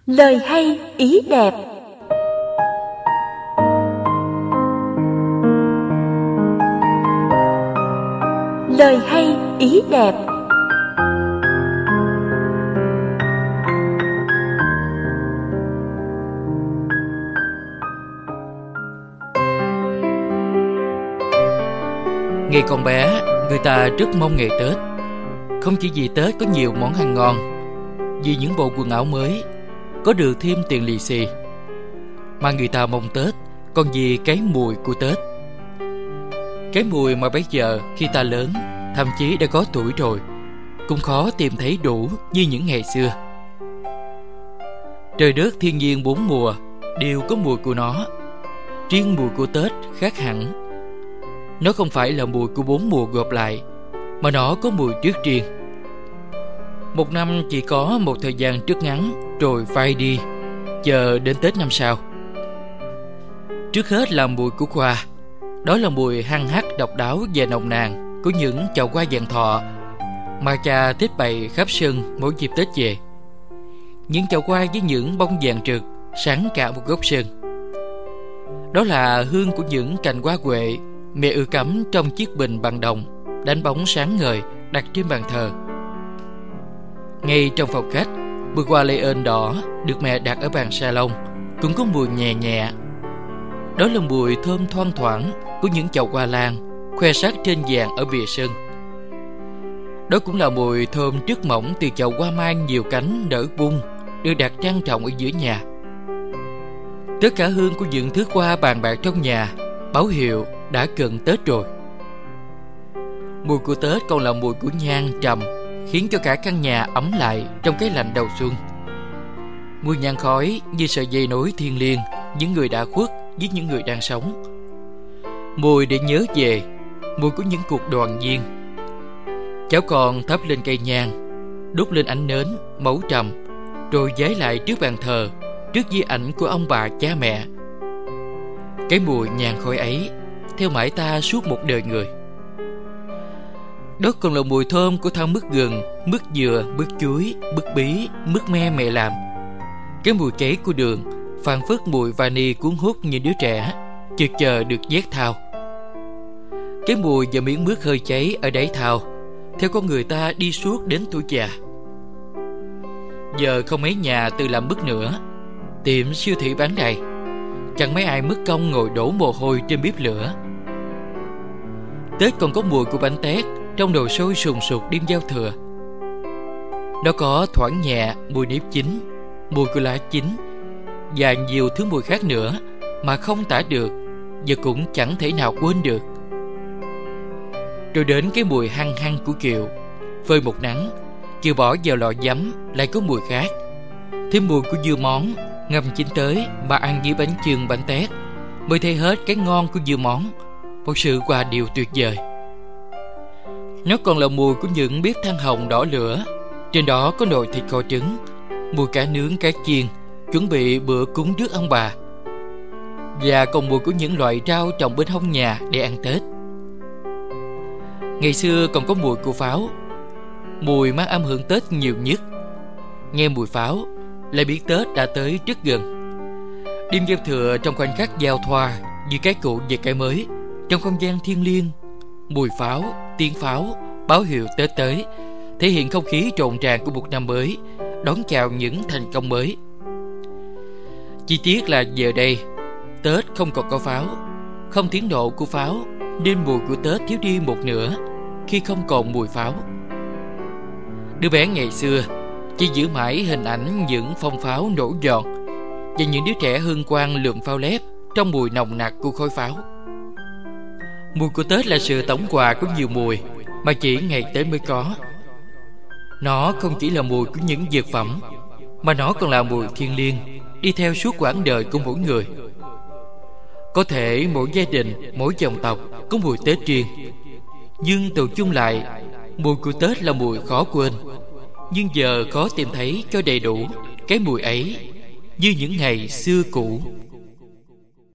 Lời hay ý đẹp. Lời hay ý đẹp. Ngày còn bé, người ta rất mong ngày Tết. Không chỉ vì Tết có nhiều món ăn ngon, vì những bộ quần áo mới, có được thêm tiền lì xì, mà người ta mong Tết còn vì cái mùi của Tết. Cái mùi mà bây giờ khi ta lớn, thậm chí đã có tuổi rồi, cũng khó tìm thấy đủ như những ngày xưa. Trời đất thiên nhiên bốn mùa đều có mùi của nó. Riêng mùi của Tết khác hẳn. Nó không phải là mùi của bốn mùa gộp lại, mà nó có mùi rất riêng. Một năm chỉ có một thời gian rất ngắn rồi phai đi, chờ đến Tết năm sau. Trước hết là mùi của hoa. Đó là mùi hăng hắc độc đáo và nồng nàn của những chậu hoa vạn thọ mà cha thích bày khắp sân mỗi dịp Tết về. Những chậu hoa với những bông vàng rực sáng cả một góc sân. Đó là hương của những cành hoa huệ mẹ ưa cắm trong chiếc bình bằng đồng đánh bóng sáng ngời đặt trên bàn thờ. Ngay trong phòng khách, bụi hoa lê ơn đỏ được mẹ đặt ở bàn salon cũng có mùi nhẹ nhẹ. Đó là mùi thơm thoang thoảng của những chậu hoa lan khoe sắc trên vàng ở bìa sân. Đó cũng là mùi thơm rất mỏng từ chậu hoa mai nhiều cánh nở bung được đặt trang trọng ở giữa nhà. Tất cả hương của những thứ hoa bàn bạc trong nhà báo hiệu đã gần Tết rồi. Mùi của Tết còn là mùi của nhang trầm, khiến cho cả căn nhà ấm lại trong cái lạnh đầu xuân. Mùi nhang khói như sợi dây nối thiêng liêng những người đã khuất với những người đang sống. Mùi để nhớ về, mùi của những cuộc đoàn viên. Cháu còn thắp lên cây nhang, đốt lên ánh nến màu trầm, rồi giấy lại trước bàn thờ, trước di ảnh của ông bà cha mẹ. Cái mùi nhang khói ấy theo mãi ta suốt một đời người. Đó còn là mùi thơm của thau mứt gừng, mứt dừa, mứt chuối, mứt bí, mứt me mẹ làm. Cái mùi cháy của đường phảng phất mùi vani cuốn hút như đứa trẻ chực chờ được vét thau. Cái mùi và miếng mứt hơi cháy ở đáy thau theo con người ta đi suốt đến tuổi già. Giờ không mấy nhà tự làm mứt nữa, tiệm siêu thị bán đầy, chẳng mấy ai mất công ngồi đổ mồ hôi trên bếp lửa. Tết còn có mùi của bánh tét trong nồi sôi sùng sục đêm giao thừa. Nó có thoảng nhẹ mùi nếp chín, mùi của lá chín và nhiều thứ mùi khác nữa mà không tả được và cũng chẳng thể nào quên được. Rồi đến cái mùi hăng hăng của kiệu. Phơi một nắng, kiệu bỏ vào lò giấm lại có mùi khác. Thêm mùi của dưa món ngâm chín tới mà ăn với bánh chưng bánh tét mới thấy hết cái ngon của dưa món. Một sự quà điều tuyệt vời. Nó còn là mùi của những bếp than hồng đỏ lửa, trên đó có nồi thịt kho trứng, mùi cá nướng cá chiên chuẩn bị bữa cúng trước ông bà, và còn mùi của những loại rau trồng bên hông nhà để ăn Tết. Ngày xưa còn có mùi của pháo, mùi mang âm hưởng Tết nhiều nhất. Nghe mùi pháo lại biết Tết đã tới rất gần. Đêm giao thừa trong khoảnh khắc giao thoa giữa cái cũ và cái mới, trong không gian thiêng liêng, mùi pháo, tiếng pháo báo hiệu Tết tới, thể hiện không khí rộn ràng của một năm mới, đón chào những thành công mới. Chi tiết là giờ đây Tết không còn có pháo, không tiếng nổ của pháo, nên mùi của Tết thiếu đi một nửa khi không còn mùi pháo. Đứa bé ngày xưa chỉ giữ mãi hình ảnh những phong pháo nổ giòn và những đứa trẻ hân hoan lượm pháo lép trong mùi nồng nặc của khói pháo. Mùi của Tết là sự tổng hòa của nhiều mùi mà chỉ ngày Tết mới có. Nó không chỉ là mùi của những dược phẩm, mà nó còn là mùi thiêng liêng đi theo suốt quãng đời của mỗi người. Có thể mỗi gia đình, mỗi dòng tộc có mùi Tết riêng, nhưng tụ chung lại, mùi của Tết là mùi khó quên. Nhưng giờ khó tìm thấy cho đầy đủ cái mùi ấy như những ngày xưa cũ.